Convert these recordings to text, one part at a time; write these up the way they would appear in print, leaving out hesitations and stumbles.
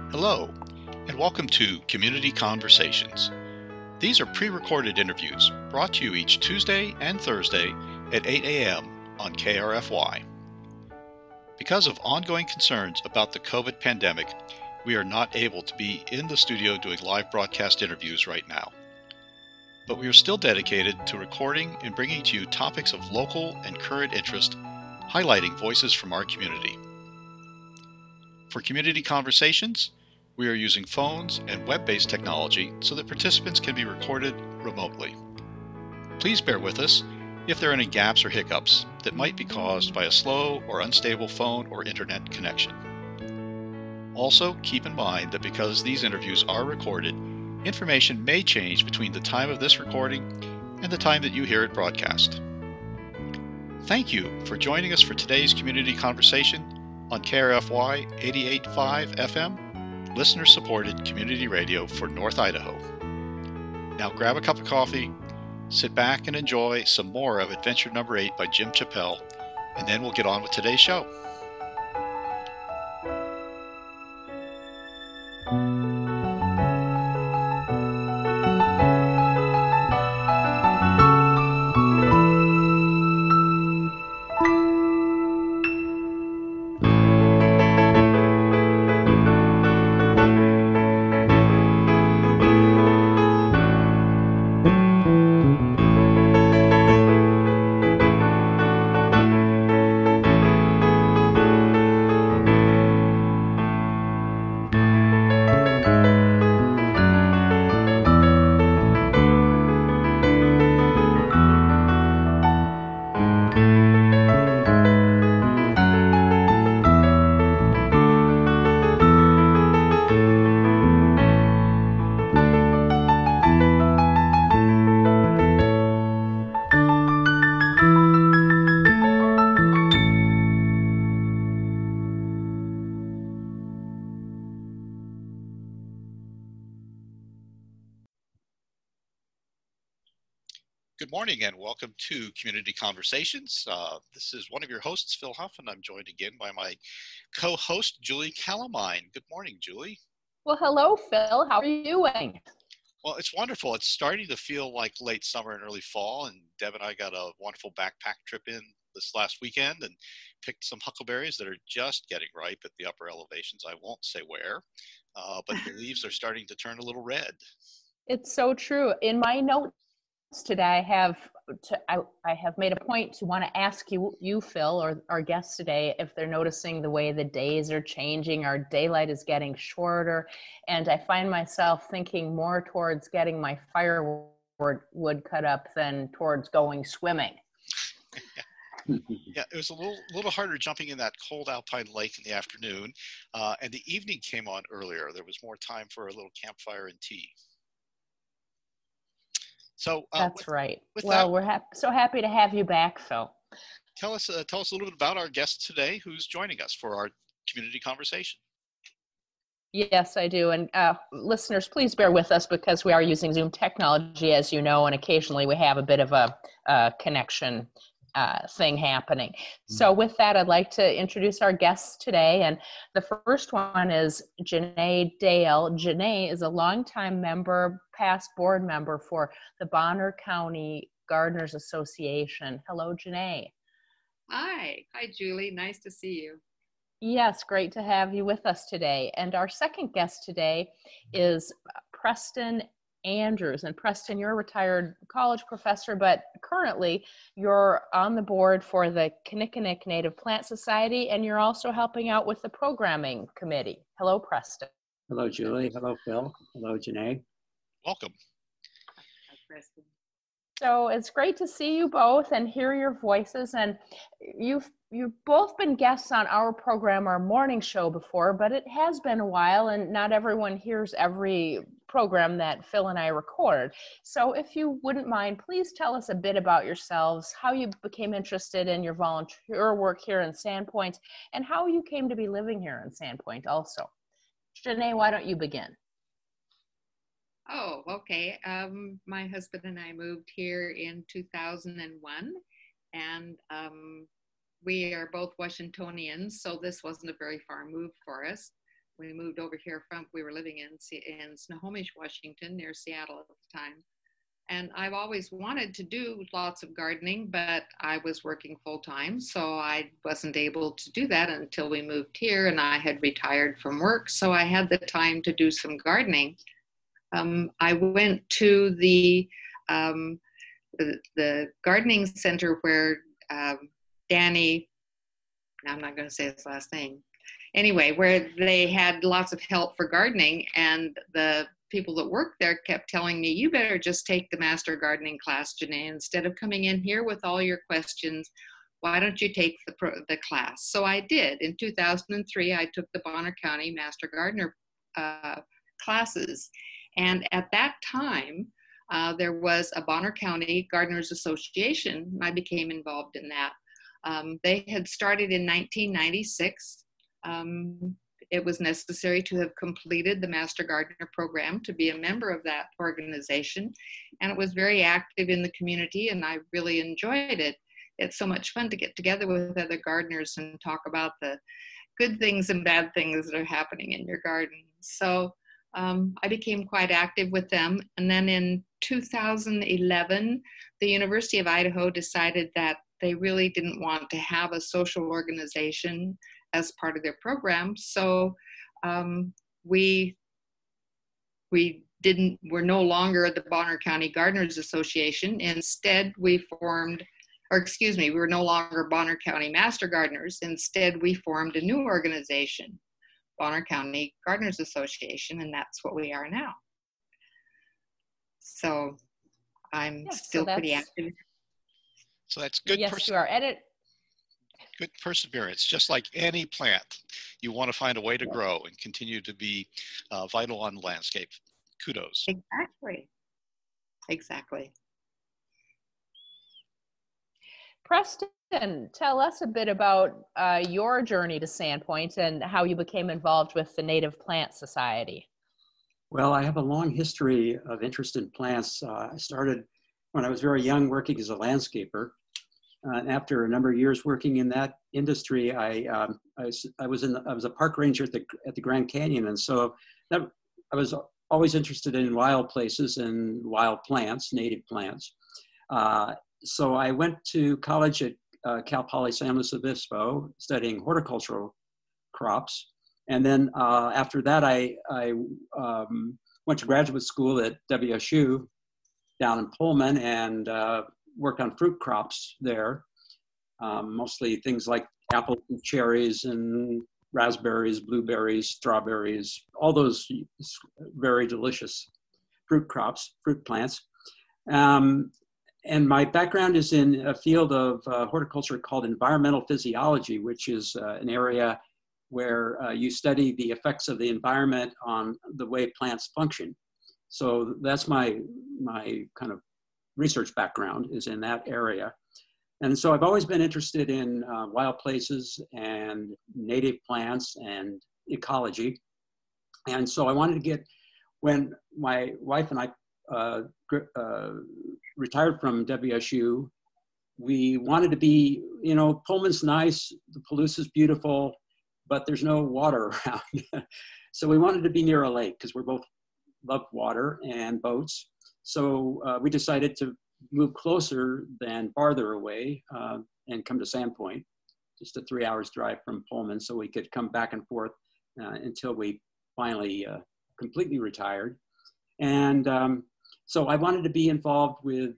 Hello, and welcome to Community Conversations. These are pre-recorded interviews brought to you each Tuesday and Thursday at 8 a.m. on KRFY. Because of ongoing concerns about the COVID pandemic, we are not able to be in the studio doing live broadcast interviews right now. But we are still dedicated to recording and bringing to you topics of local and current interest, highlighting voices from our community. For Community Conversations, we are using phones and web-based technology so that participants can be recorded remotely. Please bear with us if there are any gaps or hiccups that might be caused by a slow or unstable phone or internet connection. Also, keep in mind that because these interviews are recorded, information may change between the time of this recording and the time that you hear it broadcast. Thank you for joining us for today's Community Conversation on KRFY 88.5 FM, listener-supported community radio for North Idaho. Now grab a cup of coffee, sit back and enjoy some more of Adventure Number 8 by Jim Chappell, and then we'll get on with today's show. Good morning and welcome to Community Conversations. This is one of your hosts, Phil Huff, and I'm joined again by my co-host, Julie Calamine. Good morning, Julie. Well, hello, Phil. How are you doing? Well, it's wonderful. It's starting to feel like late summer and early fall, and Deb and I got a wonderful backpack trip in this last weekend and picked some huckleberries that are just getting ripe at the upper elevations. I won't say where, but the leaves are starting to turn a little red. It's so true. In my notes today, I have made a point to want to ask you, Phil, or our guests today, if they're noticing the way the days are changing, our daylight is getting shorter, and I find myself thinking more towards getting my firewood cut up than towards going swimming. Yeah, it was a little harder jumping in that cold alpine lake in the afternoon, and the evening came on earlier. There was more time for a little campfire and tea. So that's right. Well, we're so happy to have you back, Phil. Tell us a little bit about our guest today, who's joining us for our community conversation. Yes, I do. And listeners, please bear with us because we are using Zoom technology, as you know, and occasionally we have a bit of a connection thing happening. So with that, I'd like to introduce our guests today. And the first one is Janae Dale. Janae is a longtime member, past board member for the Bonner County Gardeners Association. Hello, Janae. Hi, Julie. Nice to see you. Yes, great to have you with us today. And our second guest today is Preston Andrews. And Preston, you're a retired college professor, but currently you're on the board for the Kinnickinnick Native Plant Society, and you're also helping out with the programming committee. Hello, Preston. Hello, Julie. Hello, Phil. Hello, Janae. Welcome. Hi, Preston. So it's great to see you both and hear your voices. And you've both been guests on our program, our morning show before, but it has been a while and not everyone hears every program that Phil and I record. So if you wouldn't mind, please tell us a bit about yourselves, how you became interested in your volunteer work here in Sandpoint, and how you came to be living here in Sandpoint also. Janae, why don't you begin? Oh, okay. My husband and I moved here in 2001, and we are both Washingtonians, so this wasn't a very far move for us. we moved over here from, we were living in Snohomish, Washington, near Seattle at the time. And I've always wanted to do lots of gardening, but I was working full time, so I wasn't able to do that until we moved here and I had retired from work. So I had the time to do some gardening. I went to the gardening center where Danny, I'm not going to say his last name, anyway, where they had lots of help for gardening, and the people that worked there kept telling me, you better just take the master gardening class, Janae, instead of coming in here with all your questions. Why don't you take the class? So I did. In 2003, I took the Bonner County Master Gardener classes. And at that time, there was a Bonner County Gardeners Association. I became involved in that. They had started in 1996. It was necessary to have completed the Master Gardener program to be a member of that organization. And it was very active in the community, and I really enjoyed it. It's so much fun to get together with other gardeners and talk about the good things and bad things that are happening in your garden. So I became quite active with them. And then in 2011, the University of Idaho decided that they really didn't want to have a social organization as part of their program. So we're no longer the Bonner County Gardeners Association. Instead, we were no longer Bonner County Master Gardeners. Instead, we formed a new organization, Bonner County Gardeners Association, and that's what we are now. So I'm still pretty active. So that's good. Yes, you are. Good perseverance. Just like any plant, you want to find a way to grow and continue to be vital on the landscape. Kudos. Exactly. Preston, tell us a bit about your journey to Sandpoint and how you became involved with the Native Plant Society. Well, I have a long history of interest in plants. I started when I was very young working as a landscaper. After a number of years working in that industry, I was a park ranger at the Grand Canyon, and so I was always interested in wild places and wild plants, native plants. So I went to college at Cal Poly San Luis Obispo, studying horticultural crops, and then after that, I went to graduate school at WSU down in Pullman and worked on fruit crops there, mostly things like apples and cherries and raspberries, blueberries, strawberries, all those very delicious fruit crops, fruit plants. And my background is in a field of horticulture called environmental physiology, which is an area where you study the effects of the environment on the way plants function. So that's my kind of research background is in that area. And so I've always been interested in wild places and native plants and ecology. And so I wanted to get, when my wife and I retired from WSU, we wanted to be, Pullman's nice, the Palouse is beautiful, but there's no water around. So we wanted to be near a lake because we both love water and boats. So we decided to move closer than farther away and come to Sandpoint, just a 3 hours drive from Pullman, so we could come back and forth until we finally completely retired. And so I wanted to be involved with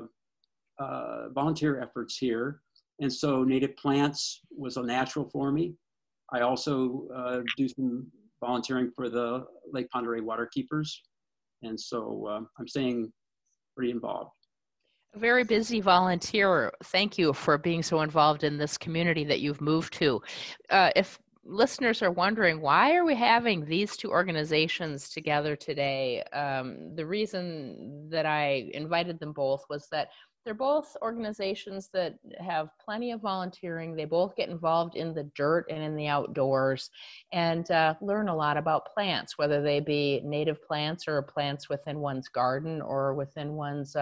volunteer efforts here. And so native plants was a natural for me. I also do some volunteering for the Lake Pend Oreille Waterkeepers. And so I'm staying pretty involved. A very busy volunteer. Thank you for being so involved in this community that you've moved to. If listeners are wondering, why are we having these two organizations together today? The reason that I invited them both was that they're both organizations that have plenty of volunteering. They both get involved in the dirt and in the outdoors and learn a lot about plants, whether they be native plants or plants within one's garden or within one's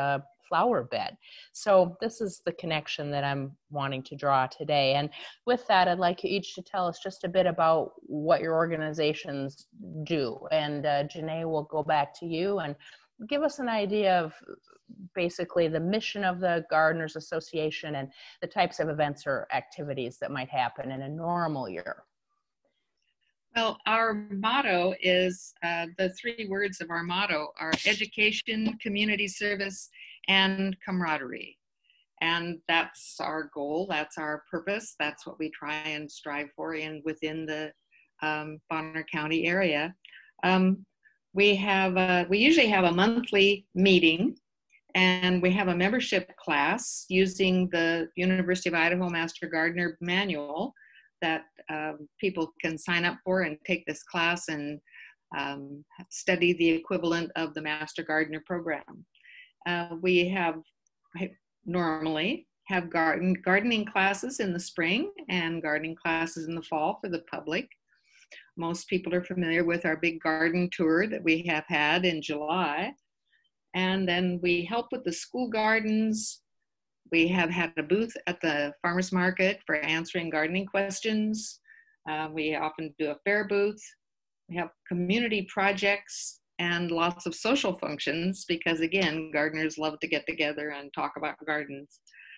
flower bed. So this is the connection that I'm wanting to draw today. And with that, I'd like you each to tell us just a bit about what your organizations do. And Janae, will go back to you and give us an idea of basically the mission of the Gardeners Association and the types of events or activities that might happen in a normal year. Well, our motto is, the three words of our motto are education, community service, and camaraderie. And that's our goal, that's our purpose, that's what we try and strive for within the Bonner County area. We usually have a monthly meeting, and we have a membership class using the University of Idaho Master Gardener Manual that people can sign up for and take this class and study the equivalent of the Master Gardener program. We normally have gardening classes in the spring and gardening classes in the fall for the public. Most people are familiar with our big garden tour that we have had in July. And then we help with the school gardens. We have had a booth at the farmers market for answering gardening questions. We often do a fair booth. We have community projects and lots of social functions because, again, gardeners love to get together and talk about gardens.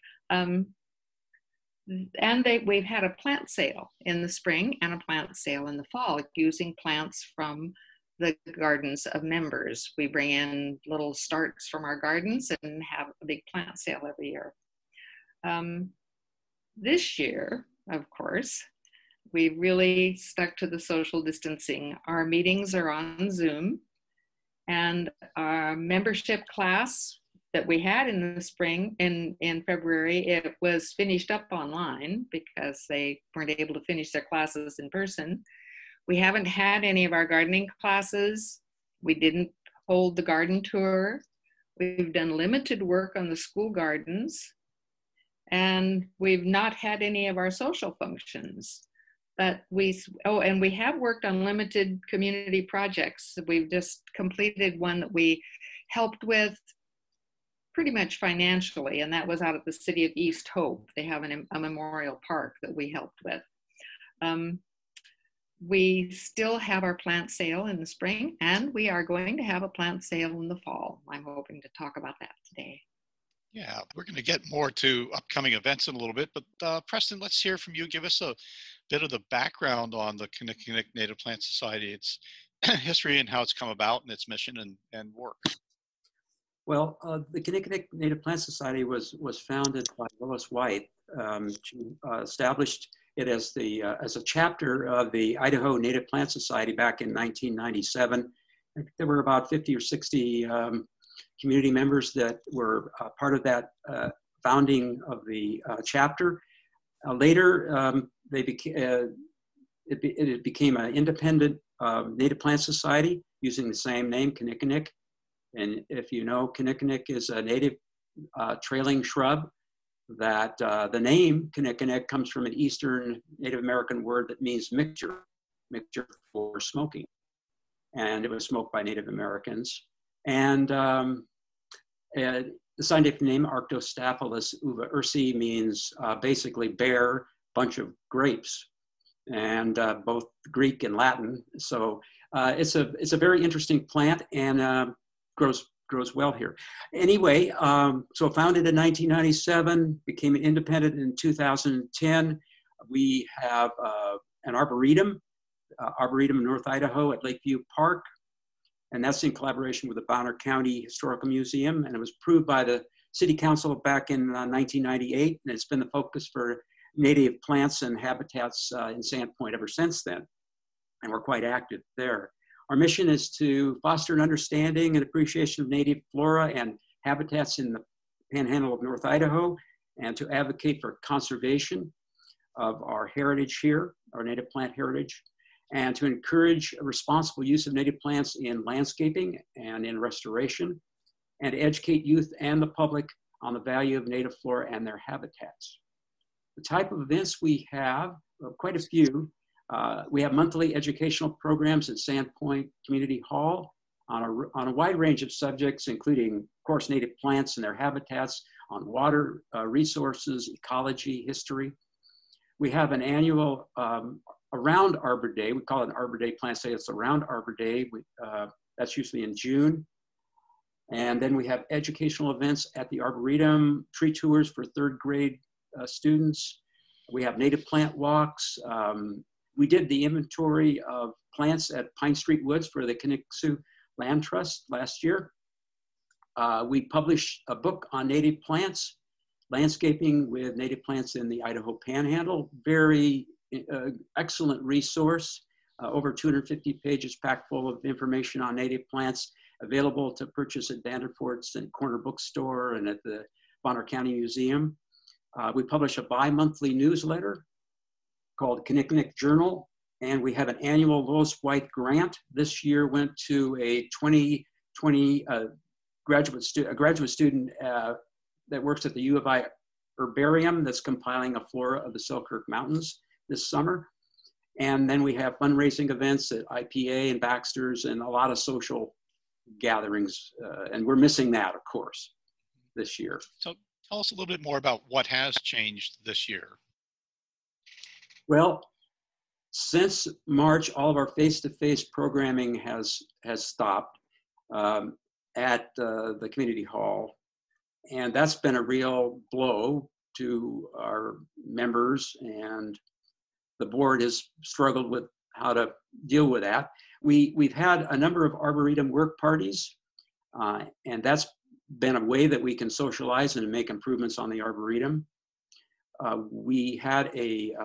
We've had a plant sale in the spring and a plant sale in the fall using plants from the gardens of members. We bring in little starts from our gardens and have a big plant sale every year. This year, of course, we really stuck to the social distancing. Our meetings are on Zoom, and our membership class that we had in the spring, in February, it was finished up online because they weren't able to finish their classes in person. We haven't had any of our gardening classes. We didn't hold the garden tour. We've done limited work on the school gardens, and we've not had any of our social functions. But we have worked on limited community projects. We've just completed one that we helped with pretty much financially, and that was out at the City of East Hope. They have a memorial park that we helped with. We still have our plant sale in the spring, and we are going to have a plant sale in the fall. I'm hoping to talk about that today. Yeah, we're going to get more to upcoming events in a little bit, but Preston, let's hear from you. Give us a bit of the background on the Kinnickinnic Native Plant Society, its history and how it's come about and its mission and work. Well, the Kinnickinnic Native Plant Society was founded by Lois White. She established it as a chapter of the Idaho Native Plant Society back in 1997. I think there were about 50 or 60 community members that were part of that founding of the chapter. Later, it became an independent Native Plant Society using the same name, Kinnickinnic. And if you know, Kinnickinnic is a native trailing shrub that the name Kinnickinnic comes from an Eastern Native American word that means mixture for smoking. And it was smoked by Native Americans. And the scientific name Arctostaphylos uva ursi means basically bare bunch of grapes, and both Greek and Latin. So it's a very interesting plant, and grows well here. Anyway, so founded in 1997, became independent in 2010. We have an arboretum in North Idaho at Lakeview Park, and that's in collaboration with the Bonner County Historical Museum, and it was approved by the City Council back in 1998, and it's been the focus for native plants and habitats in Sandpoint ever since then, and we're quite active there. Our mission is to foster an understanding and appreciation of native flora and habitats in the panhandle of North Idaho, and to advocate for conservation of our heritage here, our native plant heritage, and to encourage a responsible use of native plants in landscaping and in restoration, and to educate youth and the public on the value of native flora and their habitats. The type of events we have, quite a few. We have monthly educational programs at Sandpoint Community Hall. on a wide range of subjects, including, of course, native plants and their habitats, on water resources, ecology, history. We have an annual around Arbor Day. We call it an Arbor Day Plant Day. It's around Arbor Day. That's usually in June. And then we have educational events at the Arboretum, tree tours for third grade students. We have native plant walks. We did the inventory of plants at Pine Street Woods for the Kinnicksoo Land Trust last year. We published a book on native plants, landscaping with native plants in the Idaho Panhandle. Very excellent resource, over 250 pages packed full of information on native plants, available to purchase at Vanderfort's and Corner Bookstore and at the Bonner County Museum. We publish a bi-monthly newsletter called Kinnickinnick Journal, and we have an annual Lois White grant. This year went to a 2020 graduate student that works at the U of I Herbarium that's compiling a flora of the Selkirk Mountains this summer. And then we have fundraising events at IPA and Baxter's and a lot of social gatherings. And we're missing that, of course, this year. So tell us a little bit more about what has changed this year. Well, since March, all of our face-to-face programming has stopped at the community hall. And that's been a real blow to our members, and the board has struggled with how to deal with that. We've had a number of Arboretum work parties, and that's been a way that we can socialize and make improvements on the Arboretum. We had a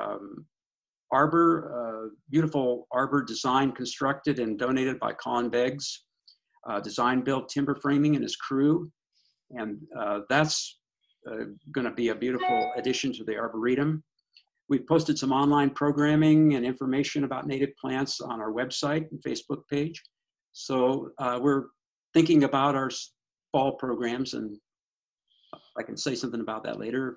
beautiful arbor design constructed and donated by Colin Beggs, design built timber framing and his crew. And that's going to be a beautiful addition to the Arboretum. We've posted some online programming and information about native plants on our website and Facebook page. So we're thinking about our fall programs, and I can say something about that later.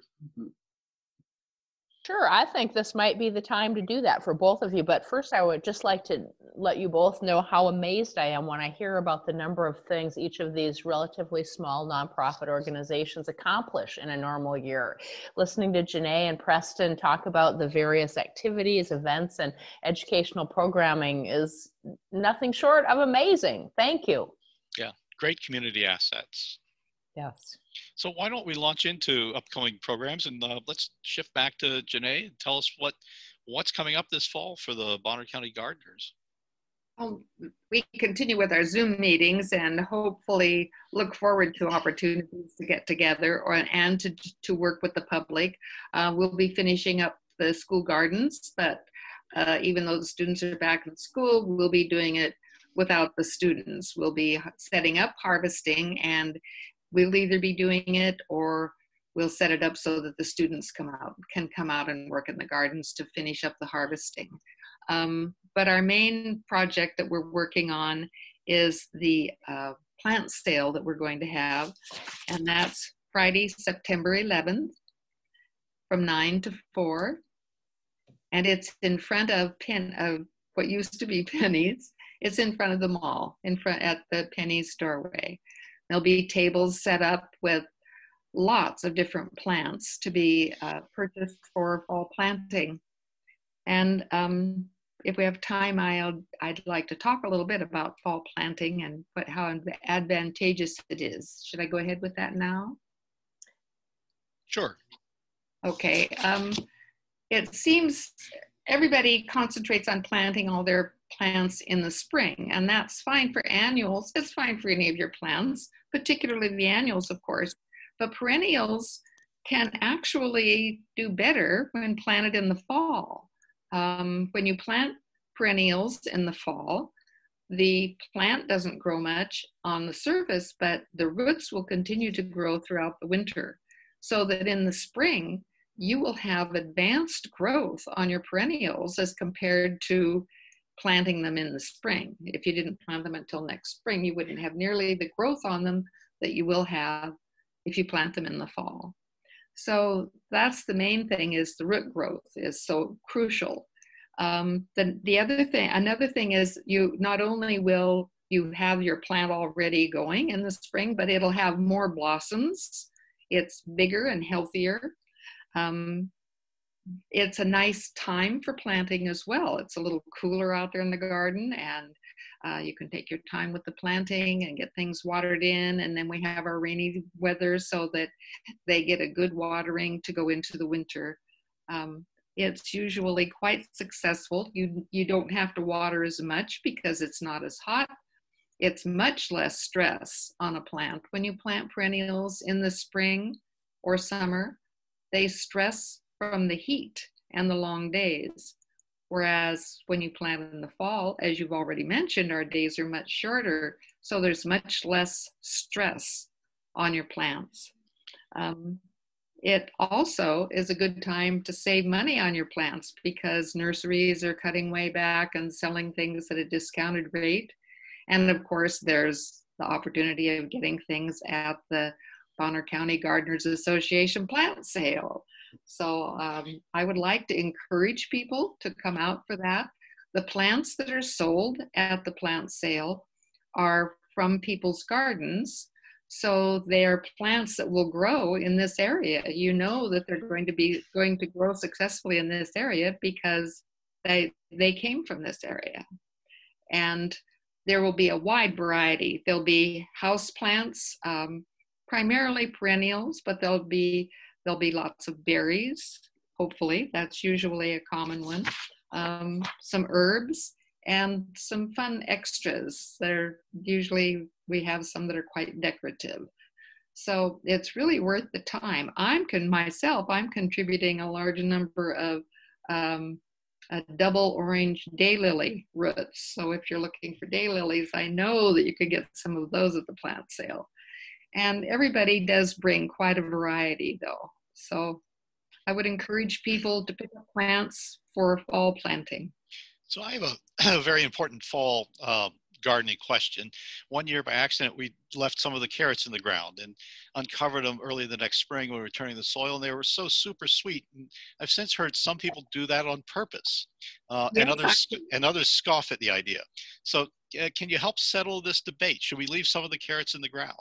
Sure, I think this might be the time to do that for both of you. But first, I would just like to let you both know how amazed I am when I hear about the number of things each of these relatively small nonprofit organizations accomplish in a normal year. Listening to Janae and Preston talk about the various activities, events, and educational programming is nothing short of amazing. Thank you. Yeah, great community assets. Yes. So why don't we launch into upcoming programs, and let's shift back to Janae and tell us what's coming up this fall for the Bonner County Gardeners. We continue with our Zoom meetings and hopefully look forward to opportunities to get together and to work with the public. We'll be finishing up the school gardens, but even though the students are back in school, we'll be doing it without the students. We'll be setting up harvesting, and we'll either be doing it or we'll set it up so that the students can come out and work in the gardens to finish up the harvesting. But our main project that we're working on is the plant sale that we're going to have, and that's Friday, September 11th from 9 to 4. And it's in front of what used to be Penny's. It's in front of the mall, at the Penny's doorway. There'll be tables set up with lots of different plants to be purchased for fall planting. And if we have time, I'd like to talk a little bit about fall planting and how advantageous it is. Should I go ahead with that now? Sure. Okay. It seems everybody concentrates on planting all their plants in the spring, and that's fine for annuals. It's fine for any of your plants, particularly the annuals, of course, but perennials can actually do better when planted in the fall. When you plant perennials in the fall, the plant doesn't grow much on the surface, but the roots will continue to grow throughout the winter, so that in the spring, you will have advanced growth on your perennials as compared to planting them in the spring. If you didn't plant them until next spring, you wouldn't have nearly the growth on them that you will have if you plant them in the fall. So that's the main thing, is the root growth is so crucial. Another thing is, you not only will you have your plant already going in the spring, but it'll have more blossoms. It's bigger and healthier. It's a nice time for planting as well. It's a little cooler out there in the garden, and you can take your time with the planting and get things watered in. And then we have our rainy weather so that they get a good watering to go into the winter. It's usually quite successful. You don't have to water as much because it's not as hot. It's much less stress on a plant. When you plant perennials in the spring or summer, they stress from the heat and the long days. Whereas when you plant in the fall, as you've already mentioned, our days are much shorter, so there's much less stress on your plants. It also is a good time to save money on your plants because nurseries are cutting way back and selling things at a discounted rate. And of course, there's the opportunity of getting things at the Bonner County Gardeners Association plant sale. So I would like to encourage people to come out for that. The plants that are sold at the plant sale are from people's gardens. So they're plants that will grow in this area. You know that they're going to grow successfully in this area because they came from this area. And there will be a wide variety. There'll be house plants, primarily perennials, but there'll be lots of berries, hopefully. That's usually a common one. Some herbs and some fun extras. We have some that are quite decorative. So it's really worth the time. I'm contributing a large number of double orange daylily roots. So if you're looking for daylilies, I know that you could get some of those at the plant sale. And everybody does bring quite a variety though. So I would encourage people to pick up plants for fall planting. So I have a very important fall gardening question. One year by accident, we left some of the carrots in the ground and uncovered them early the next spring when we were turning the soil, and they were so super sweet. And I've since heard some people do that on purpose, and others scoff at the idea. So can you help settle this debate? Should we leave some of the carrots in the ground?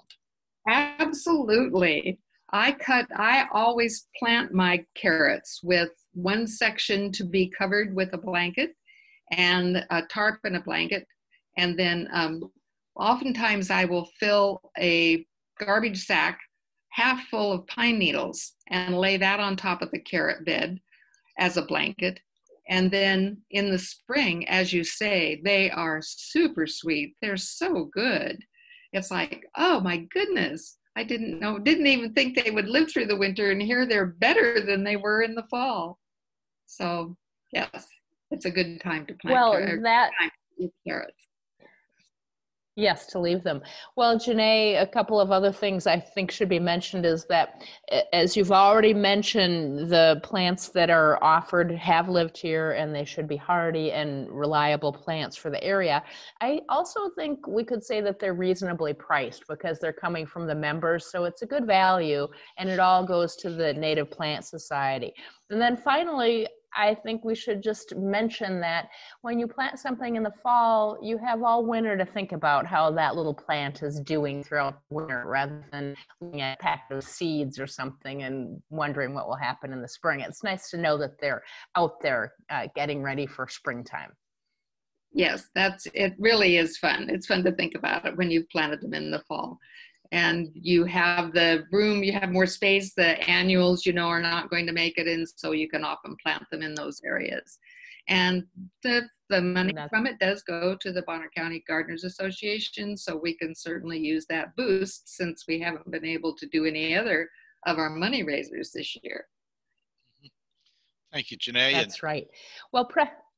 Absolutely. I always plant my carrots with one section to be covered with a blanket and a tarp and a blanket. And then oftentimes I will fill a garbage sack half full of pine needles and lay that on top of the carrot bed as a blanket. And then in the spring, as you say, they are super sweet. They're so good. It's like, oh my goodness, I didn't even think they would live through the winter, and here they're better than they were in the fall. So yes, it's a good time to plant carrots. Yes, to leave them. Well, Janae, a couple of other things I think should be mentioned is that, as you've already mentioned, the plants that are offered have lived here and they should be hardy and reliable plants for the area. I also think we could say that they're reasonably priced because they're coming from the members, so it's a good value, and it all goes to the Native Plant Society. And then finally, I think we should just mention that when you plant something in the fall, you have all winter to think about how that little plant is doing throughout winter, rather than looking at a pack of seeds or something and wondering what will happen in the spring. It's nice to know that they're out there getting ready for springtime. Yes, it really is fun. It's fun to think about it when you've planted them in the fall. And you have the room, you have more space. The annuals, are not going to make it in, so you can often plant them in those areas. And the money from it does go to the Bonner County Gardeners Association, so we can certainly use that boost since we haven't been able to do any other of our money raisers this year. Thank you, Janae. That's right. Well,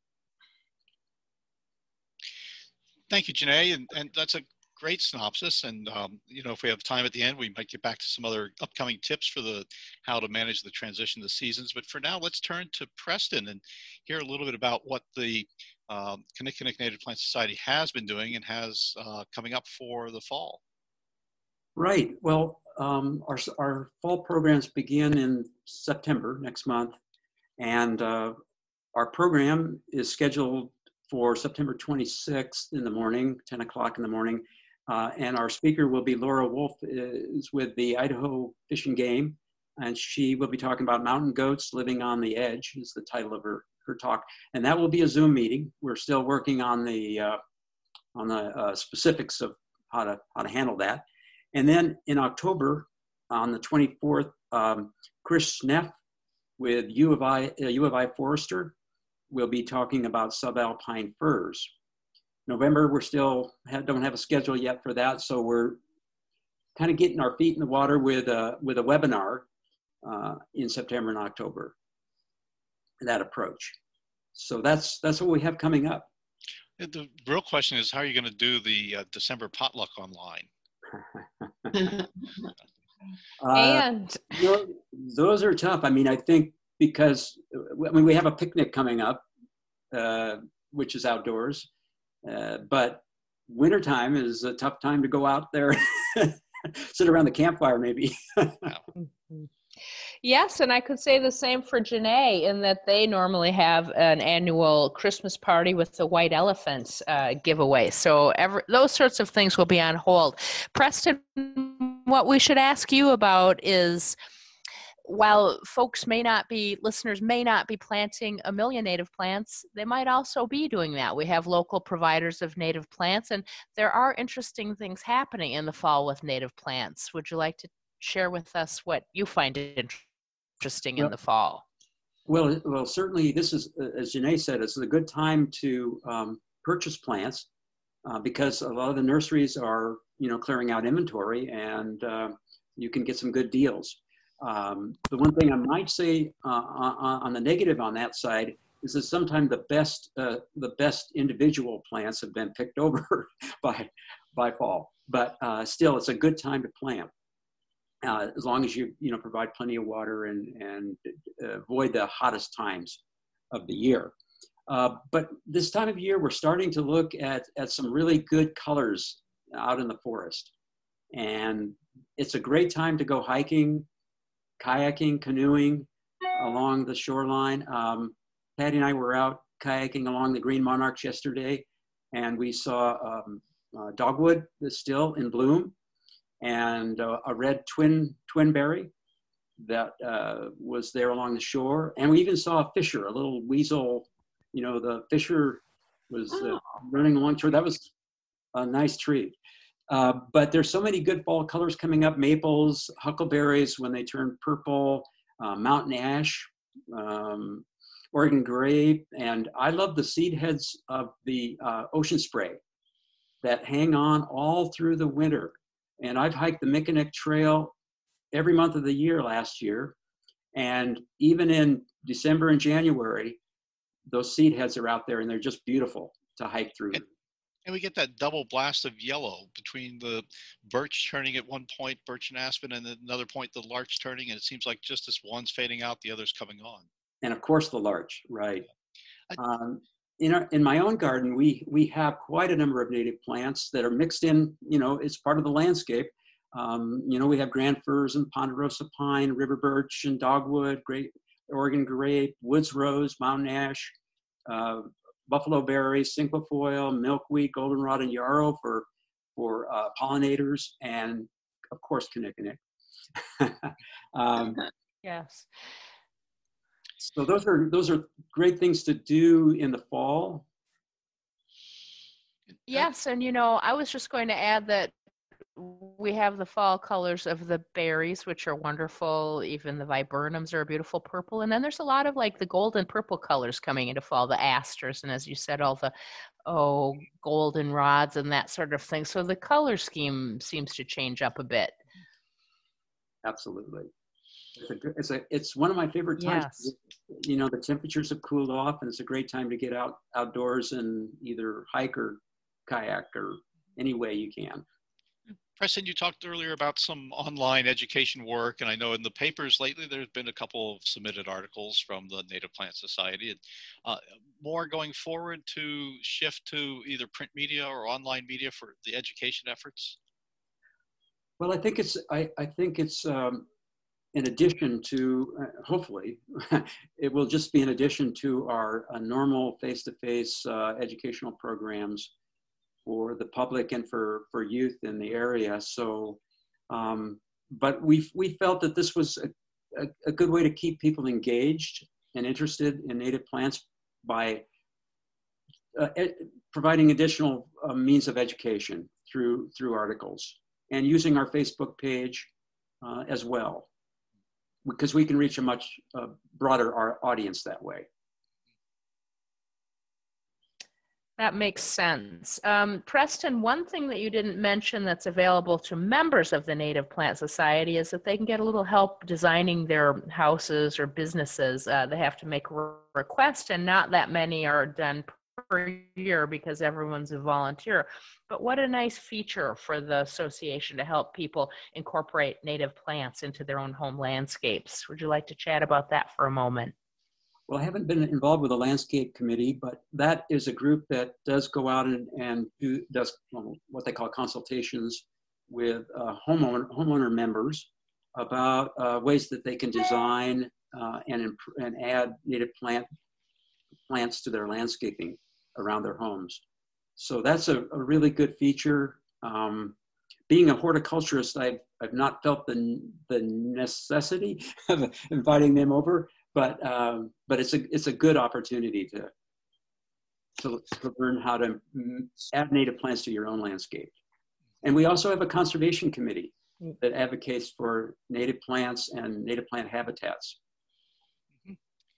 thank you, Janae, and that's a great synopsis. And if we have time at the end, we might get back to some other upcoming tips for how to manage the transition to seasons. But for now, let's turn to Preston and hear a little bit about what the Kinnickinnic Native Plant Society has been doing and has coming up for the fall. Right. Well, our fall programs begin in September next month, and our program is scheduled for September 26th in the morning, 10 o'clock in the morning. And our speaker will be Laura Wolf, is with the Idaho Fish and Game. And she will be talking about mountain goats living on the edge is the title of her talk. And that will be a Zoom meeting. We're still working on the specifics of how to handle that. And then in October, on the 24th, Chris Schneff with U of I Forester will be talking about subalpine firs. November, we're still don't have a schedule yet for that, so we're kind of getting our feet in the water with a webinar in September and October. That approach. So that's what we have coming up. The real question is, how are you going to do the December potluck online? And those are tough. I mean, I think because we have a picnic coming up, which is outdoors, but wintertime is a tough time to go out there, sit around the campfire maybe. Yes, and I could say the same for Janae in that they normally have an annual Christmas party with the white elephants giveaway. So those sorts of things will be on hold. Preston, what we should ask you about is, while listeners may not be planting a million native plants, they might also be doing that. We have local providers of native plants, and there are interesting things happening in the fall with native plants. Would you like to share with us what you find interesting in the fall? Well, certainly this is, as Janae said, it's a good time to purchase plants because a lot of the nurseries are, clearing out inventory, and you can get some good deals. The one thing I might say on the negative on that side is that sometimes the best individual plants have been picked over by fall, but still it's a good time to plant. As long as you provide plenty of water and avoid the hottest times of the year. But this time of year, we're starting to look at some really good colors out in the forest. And it's a great time to go hiking, kayaking, canoeing along the shoreline. Patty and I were out kayaking along the Green Monarchs yesterday, and we saw dogwood that's still in bloom, and a red twinberry that was there along the shore. And we even saw a fisher, a little weasel, the fisher was running along shore. That was a nice treat. But there's so many good fall colors coming up: maples, huckleberries when they turn purple, mountain ash, Oregon grape, and I love the seed heads of the ocean spray that hang on all through the winter. And I've hiked the Mickinick Trail every month of the year last year. And even in December and January, those seed heads are out there, and they're just beautiful to hike through. And we get that double blast of yellow between the birch turning at one point, birch and aspen, and at another point, the larch turning. And it seems like just as one's fading out, the other's coming on. And of course, the larch, right. In my own garden, we have quite a number of native plants that are mixed in, it's part of the landscape. We have grand firs and ponderosa pine, river birch and dogwood, Oregon grape, woods rose, mountain ash, buffalo berry, cinquefoil, milkweed, goldenrod, and yarrow for pollinators, and of course, kinnikinnick. Yes. So those are great things to do in the fall. Yes, and I was just going to add that we have the fall colors of the berries, which are wonderful. Even the viburnums are a beautiful purple. And then there's a lot of like the golden purple colors coming into fall, the asters, and as you said, all the golden rods and that sort of thing. So the color scheme seems to change up a bit. Absolutely. It's one of my favorite times. Yes. The temperatures have cooled off, and it's a great time to get outdoors and either hike or kayak or any way you can. Preston, you talked earlier about some online education work, and I know in the papers lately there's been a couple of submitted articles from the Native Plant Society. More going forward to shift to either print media or online media for the education efforts? Well, I think it's in addition to, hopefully, it will just be in addition to our normal face-to-face educational programs for the public and for youth in the area. So, but we felt that this was a good way to keep people engaged and interested in native plants by providing additional means of education through articles and using our Facebook page as well, because we can reach a much broader audience that way. That makes sense. Preston, one thing that you didn't mention that's available to members of the Native Plant Society is that they can get a little help designing their houses or businesses. They have to make a request, and not that many are done per year because everyone's a volunteer. But what a nice feature for the association to help people incorporate native plants into their own home landscapes. Would you like to chat about that for a moment? Well, I haven't been involved with the landscape committee, but that is a group that does go out and does what they call consultations with homeowner members about ways that they can design and add native plants to their landscaping around their homes. So that's a really good feature. Being a horticulturist, I've not felt the necessity of inviting them over. But it's a good opportunity to learn how to add native plants to your own landscape. And we also have a conservation committee that advocates for native plants and native plant habitats. And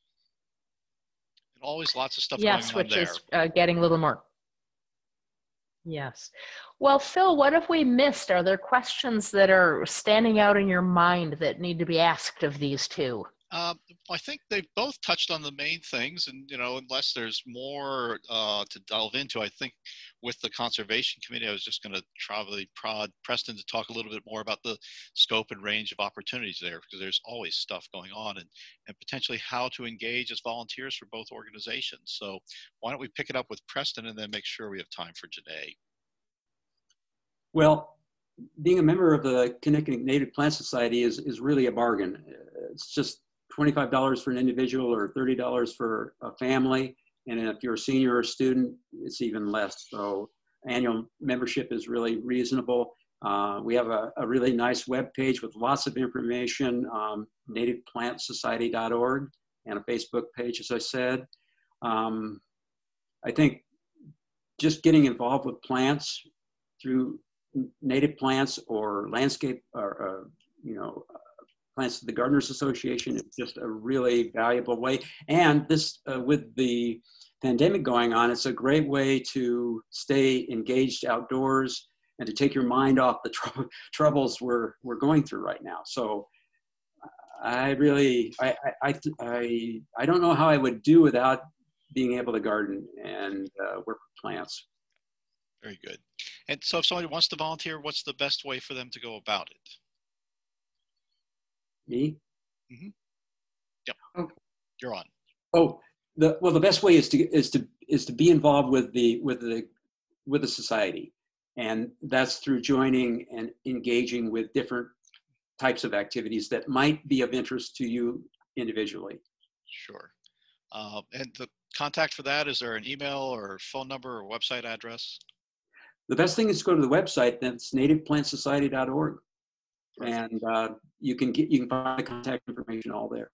always lots of stuff yes, going on there. Yes, which is getting a little more. Yes. Well, Phil, what have we missed? Are there questions that are standing out in your mind that need to be asked of these two? I think they've both touched on the main things, and unless there's more to delve into, I think with the conservation committee, I was just going to probably prod Preston to talk a little bit more about the scope and range of opportunities there, because there's always stuff going on, and potentially how to engage as volunteers for both organizations. So why don't we pick it up with Preston and then make sure we have time for Janae. Well, being a member of the Connecticut Native Plant Society is really a bargain. It's just $25 for an individual or $30 for a family. And if you're a senior or a student, it's even less. So annual membership is really reasonable. We have a really nice web page with lots of information, nativeplantsociety.org, and a Facebook page, as I said. I think just getting involved with plants through native plants or landscape or, Plants to the Gardeners Association is just a really valuable way. And this, with the pandemic going on, it's a great way to stay engaged outdoors and to take your mind off the troubles we're going through right now. So I don't know how I would do without being able to garden and work with plants. Very good. And so if somebody wants to volunteer, what's the best way for them to go about it? Me? Mm-hmm. Yep. Oh. You're on. Oh, the best way is to be involved with the society, and that's through joining and engaging with different types of activities that might be of interest to you individually. Sure. And the contact for that, is there an email or phone number or website address? The best thing is to go to the website. That's nativeplantsociety.org. And you can find the contact information all there.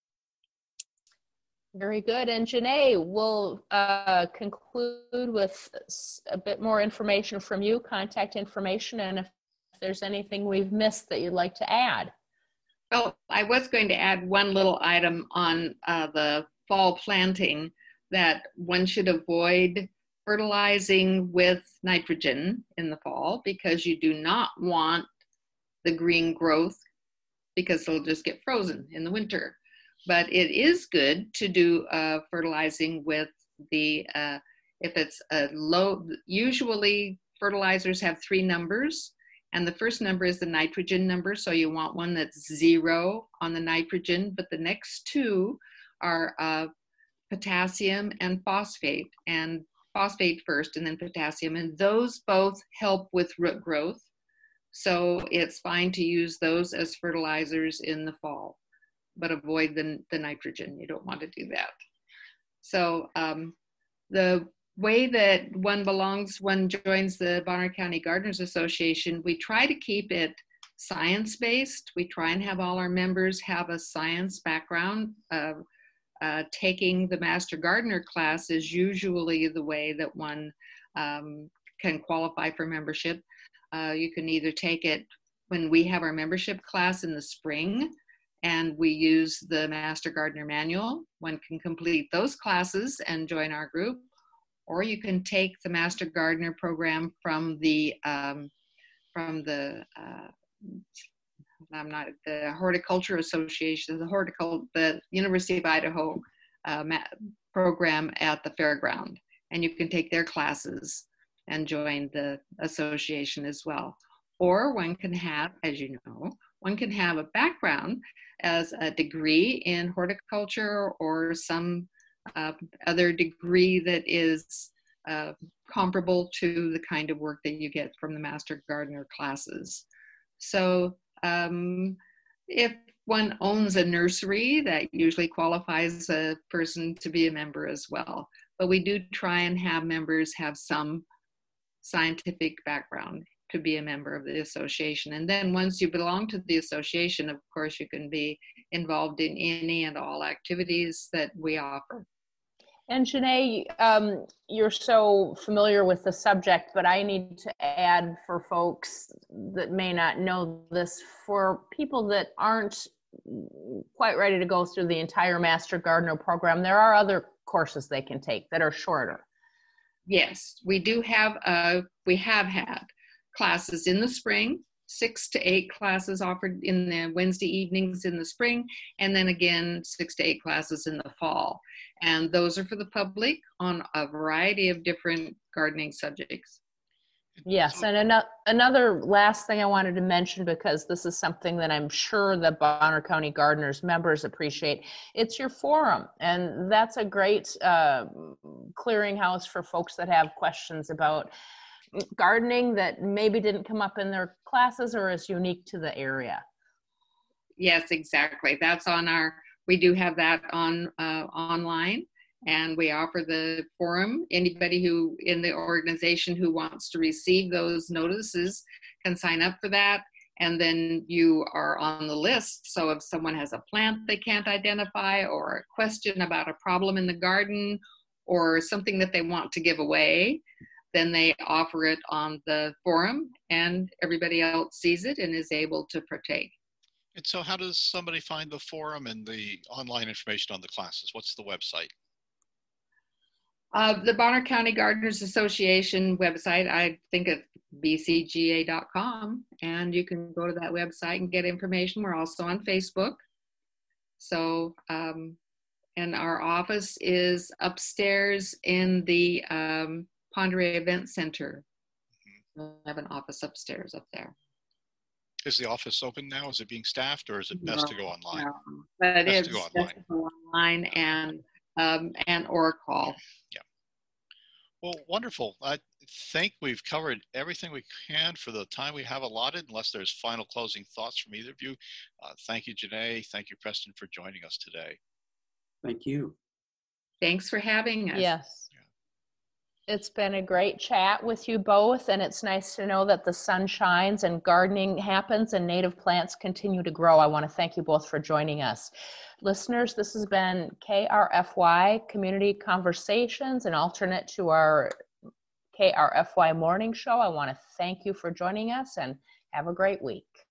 Very good. And Janae, we'll conclude with a bit more information from you, contact information, and if there's anything we've missed that you'd like to add. Well, I was going to add one little item on the fall planting, that one should avoid fertilizing with nitrogen in the fall, because you do not want the green growth, because they'll just get frozen in the winter. But it is good to do fertilizing with the, if it's a low, usually fertilizers have 3 numbers, and the first number is the nitrogen number, so you want one that's 0 on the nitrogen, but the next 2 are potassium and phosphate first and then potassium, and those both help with root growth. So it's fine to use those as fertilizers in the fall. but avoid the nitrogen. You don't want to do that. So the way that one joins the Bonner County Gardeners Association, we try to keep it science-based. We try and have all our members have a science background. Taking the Master Gardener class is usually the way that one can qualify for membership. You can either take it when we have our membership class in the spring, and we use the Master Gardener Manual. One can complete those classes and join our group, or you can take the Master Gardener program from the Horticulture Association, the University of Idaho program at the fairground, and you can take their classes and join the association as well. Or one can have, as you know, one can have a background as a degree in horticulture or some other degree that is comparable to the kind of work that you get from the Master Gardener classes. So if one owns a nursery, that usually qualifies a person to be a member as well. But we do try and have members have some scientific background to be a member of the association. And then once you belong to the association, of course, you can be involved in any and all activities that we offer. And Janae, you're so familiar with the subject, but I need to add for folks that may not know this, for people that aren't quite ready to go through the entire Master Gardener program, there are other courses they can take that are shorter. Yes, we have had classes in the spring, 6 to 8 classes offered in the Wednesday evenings in the spring, and then again 6 to 8 classes in the fall. And those are for the public on a variety of different gardening subjects. Yes, and another last thing I wanted to mention, because this is something that I'm sure the Bonner County Gardeners members appreciate, it's your forum. And that's a great clearinghouse for folks that have questions about gardening that maybe didn't come up in their classes or is unique to the area. Yes, exactly. That's on we do have that on online, and we offer the forum. Anybody who in the organization who wants to receive those notices can sign up for that, and then you are on the list. So if someone has a plant they can't identify, or a question about a problem in the garden, or something that they want to give away, then they offer it on the forum, and everybody else sees it and is able to partake. And so how does somebody find the forum and the online information on the classes? What's the website? The Bonner County Gardeners Association website, I think it's bcga.com, and you can go to that website and get information. We're also on Facebook. So, and our office is upstairs in the Ponderay Event Center. We have an office upstairs up there. Is the office open now? Is it being staffed, or is it best to go online? No, but it is to go best to go online and or call. Yeah. Well, wonderful. I think we've covered everything we can for the time we have allotted, unless there's final closing thoughts from either of you. Thank you, Janae. Thank you, Preston, for joining us today. Thank you. Thanks for having us. Yes. It's been a great chat with you both, and it's nice to know that the sun shines and gardening happens and native plants continue to grow. I want to thank you both for joining us. Listeners, this has been KRFY Community Conversations, an alternate to our KRFY morning show. I want to thank you for joining us, and have a great week.